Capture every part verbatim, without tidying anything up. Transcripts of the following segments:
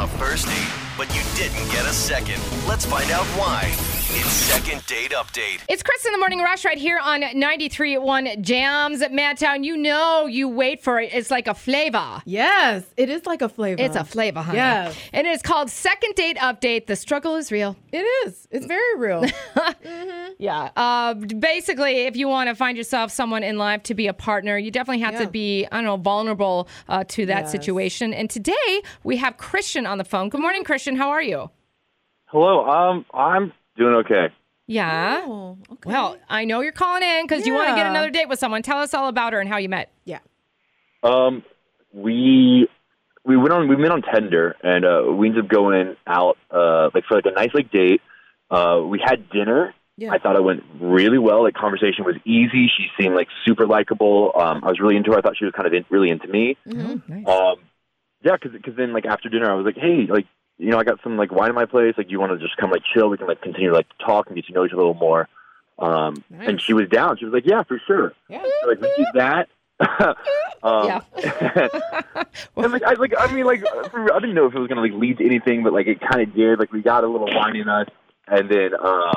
a first date, but you didn't get a second. Let's find out why. It's Second Date Update. It's Chris in the Morning Rush right here on ninety-three point one Jams at Madtown. You know you wait for it. It's like a flavor. Yes, it is like a flavor. It's a flavor, honey. Yes. And it's called Second Date Update. The struggle is real. It is. It's very real. mm-hmm. Yeah. Uh, basically, if you want to find yourself someone in life to be a partner, you definitely have Yeah. to be, I don't know, vulnerable uh, to that Yes. situation. And today we have Christian on the phone. Good morning, Christian. How are you? Hello. Um, I'm doing okay. Yeah. Oh, okay. Well, I know you're calling in because you want to get Yeah. another date with someone. Tell us all about her and how you met. Yeah. Um, we we went on we met on Tinder, and uh, we ended up going out uh like for like a nice like date. Uh, we had dinner. Yeah. I thought it went really well. Like conversation was easy. She seemed like super likable. Um, I was really into her. I thought she was kind of in, really into me. Mm-hmm. Nice. Um, yeah, because because then like after dinner, I was like, hey, like. You know, I got some, like, wine in my place. Like, you want to just come, like, chill? We can, like, continue to, like, talk and get to know each other a little more. Um, Nice. And she was down. She was like, yeah, for sure. Yeah. So, like, we did that. um, Yeah. and, like, I, like, I mean, like, I didn't know if it was going to, like, lead to anything, but, like, it kind of did. Like, we got a little wine in us. And then um,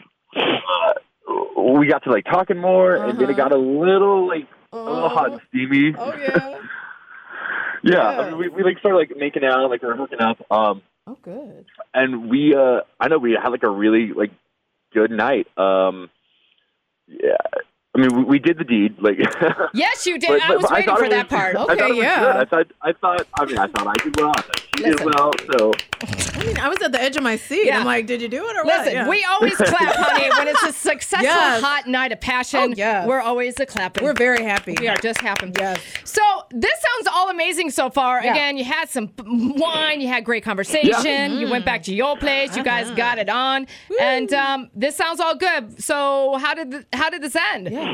uh, we got to, like, talking more. And then it got a little, like, a little hot and steamy. Oh, yeah. Yeah, Yeah. I mean, we we like started like making out, like we were hooking up, um, Oh, good. and we uh, I know we had like a really like good night. Um, yeah, I mean we, we did the deed, like. Yes, you did. but- I but- was but I waiting thought for it that was- part. I thought Okay, it was yeah. good. I thought I thought I mean I thought I did well. I thought she Listen. did well. So I mean, I was at the edge of my seat. Yeah. I'm like, did you do it or what? Listen, Yeah. we always clap, honey. When it's a successful Yes. hot night of passion, Oh, yes. we're always a clapping. We're very happy. We are just happy. Yes. So this sounds all amazing so far. Yeah. Again, you had some p- wine, you had great conversation, you went back to your place, you guys Uh-huh. got it on, and um, this sounds all good. So how did th- how did this end? Yeah.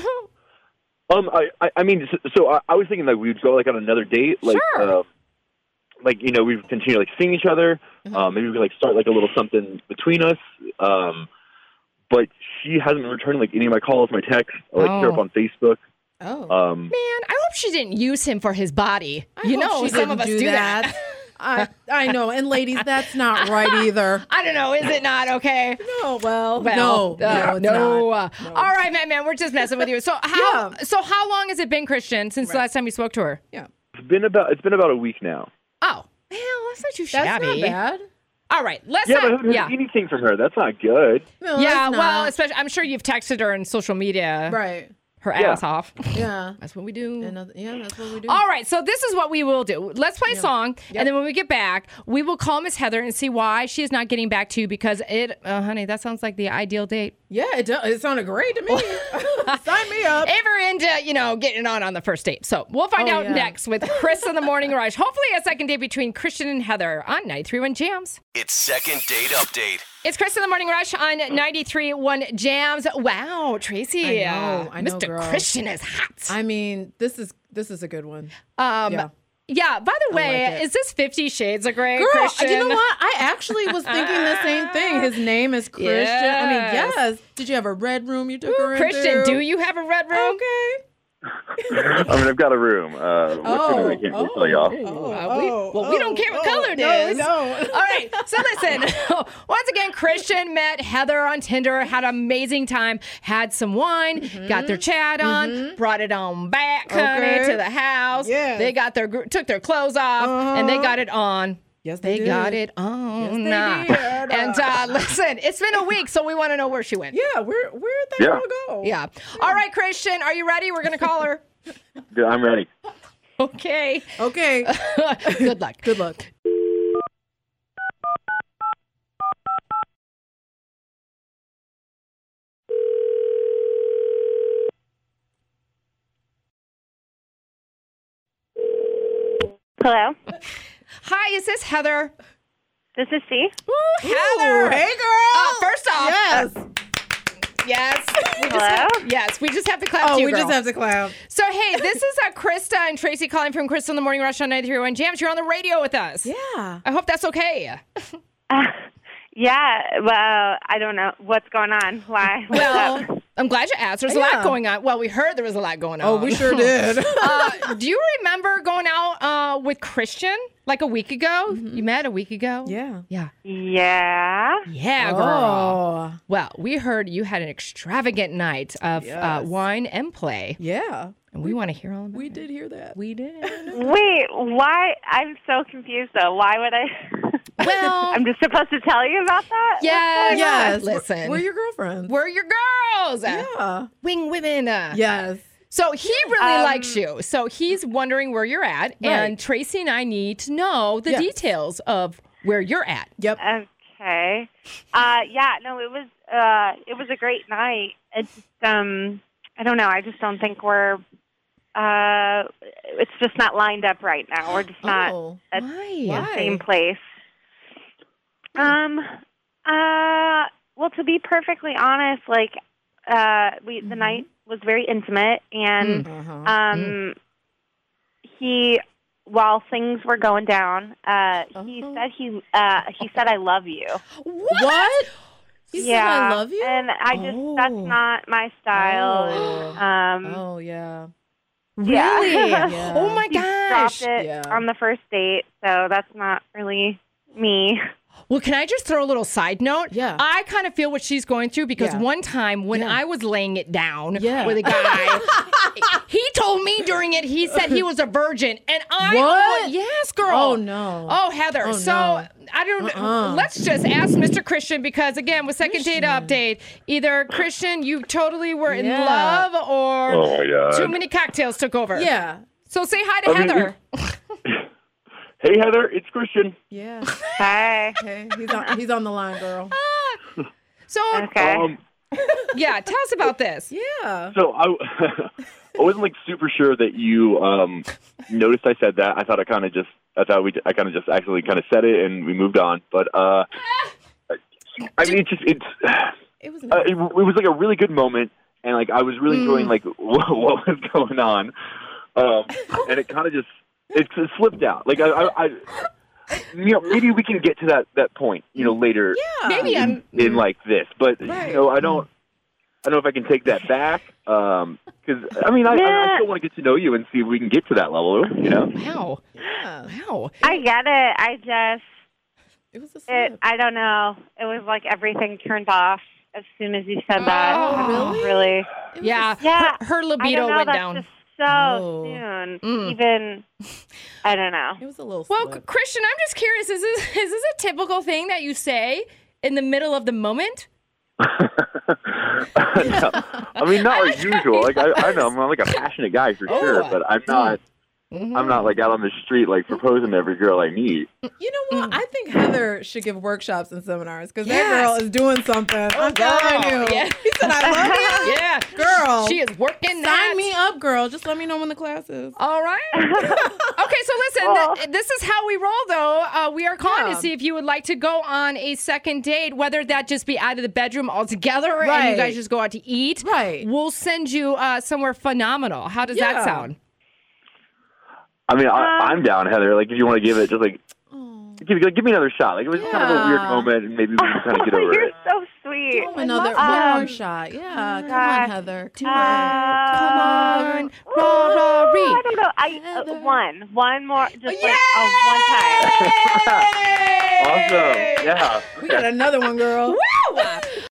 um I I, I mean so, so I, I was thinking like we'd go like on another date, like Sure. um, like you know we'd continue like seeing each other. Um, maybe we could like start like a little something between us. Um, but she hasn't been returning like any of my calls, my texts. I like hit her up Oh. on Facebook. Oh. Um, Man, I hope she didn't use him for his body. I you hope know, she some of didn't us do do that. that. I I know, and ladies, that's not right either. I don't know. Is it not okay? No, well, Well, no, uh, no, it's no. not. Uh, All right, man, man, we're just messing with you. So how? Yeah. So how long has it been, Christian, since the Right. last time you spoke to her? Yeah, it's been about it's been about a week now. Oh, well, that's not too that's shabby. not bad. All right, let's Yeah, but I not. haven't heard Yeah, anything from her. That's not good. No, yeah. that's Well, not. especially, I'm sure you've texted her on social media, right. her Yeah. ass off. Yeah. That's what we do. Another, yeah, that's what we do. All right, so this is what we will do. Let's play a song, Yep. and then when we get back, we will call Miss Heather and see why she is not getting back to you because it, uh, honey, that sounds like the ideal date. Yeah, it does. It sounded great to me. Sign me up. Ever into, you know, getting on on the first date. So we'll find Oh, out yeah. next with Chris in the Morning Rush. Hopefully a second date between Christian and Heather on ninety-three point one Jams. It's Second Date Update. It's Chris in the Morning Rush on ninety-three point one Jams. Wow, Tracy. I know, uh, I know, Mister girl. Christian is hot. I mean, this is this is a good one. Um, yeah. yeah, by the way, like it. is this Fifty Shades of Grey, Girl, Christian? you know what? I actually was thinking the same thing. His name is Christian. I mean, Yes. yes. Did you have a red room you took her Christian, into? do you have a red room? Okay. I mean, I've got a room. Uh, which Oh, one I can't really oh, tell y'all. oh, Uh, we- oh, well, we don't care what oh, color it no, is. we don't. All right, so listen. Once again, Christian met Heather on Tinder, had an amazing time, had some wine, got their chat on, brought it on back, honey, Mm-hmm. Okay. to the house. Yes. They got their gr- took their clothes off, and they Uh-huh. got it on. Yes, they They did. got it on. Yes, they did. And uh, listen, it's been a week, so we want to know where she went. Yeah, where where'd that Yeah. girl go? Yeah. All right, Christian, are you ready? We're gonna call her. Good, I'm ready. Okay. Okay. Good luck. Good luck. Hello, Hi, is this Heather? this is C. Ooh, Heather. Ooh, hey, girl. Uh, first off, Yes. yes. We just Hello? have- yes, we just have to clap Oh, to you, we girl. just have to clap. So, hey, this is uh, Krista and Tracy calling from Krista in the Morning Rush on ninety-three point one Jams. You're on the radio with us. Yeah. I hope that's okay. Uh, yeah, well, I don't know what's going on. Why? What's Well, up? I'm glad you asked. There's a Yeah. lot going on. Well, we heard there was a lot going on. Oh, we sure did. uh, do you remember going out uh, with Christian like a week ago? You met a week ago? yeah. Yeah. Yeah. Yeah, girl. Oh, Well, we heard you had an extravagant night of uh, Yes. wine and play, yeah. and we want to hear all about We it. did hear that. We did. Wait, why? I'm so confused though. Why would I? Well, I'm just supposed to tell you about that? yes. Yes. Listen, We're, we're your girlfriends. we're your girls. yeah. Wing women. Uh, Yes. So he really Um, likes you. So he's wondering where you're at. And Right. Tracy and I need to know the Yes. details of where you're at. Yep. Okay. Uh, yeah. No, it was. Uh, it was a great night. It's just, um, I don't know. I just don't think we're. Uh, it's just not lined up right now. We're just not Oh. at Why? the Why? same place. Um. Uh. Well, to be perfectly honest, like, uh, we the night was very intimate, and Uh-huh. um, he, while things were going down, uh, he Uh-huh. said he, uh, he said, "I love you." What? What? He yeah, said I love you? and I just that's Oh. not my style. Oh. And, um, Oh, yeah. Yeah. Really? Yeah. Oh my he gosh. dropped it Yeah. on the first date, so that's not really me. Well, can I just throw a little side note? Yeah. I kind of feel what she's going through because Yeah. one time when Yeah. I was laying it down Yeah. with a guy, he told me during it, he said he was a virgin. And I, What? yes, girl. Oh, no. Oh, Heather. Oh, so no. I don't Uh-uh. let's just ask Mister Christian because, again, with second date Christian. update, either Christian, you totally were in Yeah. love or Oh my god. too many cocktails took over. Yeah. So say hi to I mean, Heather. Hey Heather, it's Christian. Yeah. Hi. Hey, he's on, he's on the line, girl. So, Okay. Um, yeah, tell us about this. Yeah. so I, I wasn't like super sure that you um, noticed I said that. I thought I kind of just, I thought we, I kind of just actually kind of said it and we moved on. But uh, I mean, it's just, it's, It was uh, it, it was like a really good moment, and like I was really enjoying like what, what was going on, um, and it kind of just, it, it slipped out. Like I, I, I, you know, maybe we can get to that that point, you know, later. Yeah. Maybe I'm. in like this, but Right. you know, I don't, I don't know if I can take that back. Um, because I mean, I, I, I still want to get to know you and see if we can get to that level. You know, Wow. Yeah. Wow. I get it. I just, It was a it, slip. I don't know. It was like everything turned off as soon as you said that. Oh, I don't really? Really? It was Yeah. a- Yeah. Her, her I libido don't know. went That's down. just so Oh. soon. Mm. Even, I don't know. It was a little Well, slip. Christian, I'm just curious. Is this is this a typical thing that you say in the middle of the moment? no, I mean, not like usual. Like I, I know I'm like a passionate guy for Oh. sure, but I'm not. Mhm. I'm not like out on the street like proposing to every girl I meet. You know what? I think Heather should give workshops and seminars because Mm. Yes. that girl is doing something. I'm girl. telling you. Yeah. He said, I love you. Yeah, Girl. she is working that. Sign me up, girl. Just let me know when the class is. All right. Okay, so listen, Oh. th- this is how we roll, though. Uh, we are calling Yeah. to see if you would like to go on a second date, whether that just be out of the bedroom altogether and you Right. guys just go out to eat. Right. We'll send you uh, somewhere phenomenal. How does Yeah. that sound? I mean, I, Um, I'm down, Heather. Like if you want to give it, just like Oh. give, like, give me another shot. Like it was kind of a weird Yeah. moment, and maybe we can kind of get over You're it. so sweet. Oh, another Um, one more shot. Yeah. Come on, gosh. Heather. Do Come it. on. Come on. Ooh, Rah, rah, ree. I don't know. I Heather. uh, one, one more, just like Yay! a one time. Awesome. Yeah. We got another one, girl. Woo!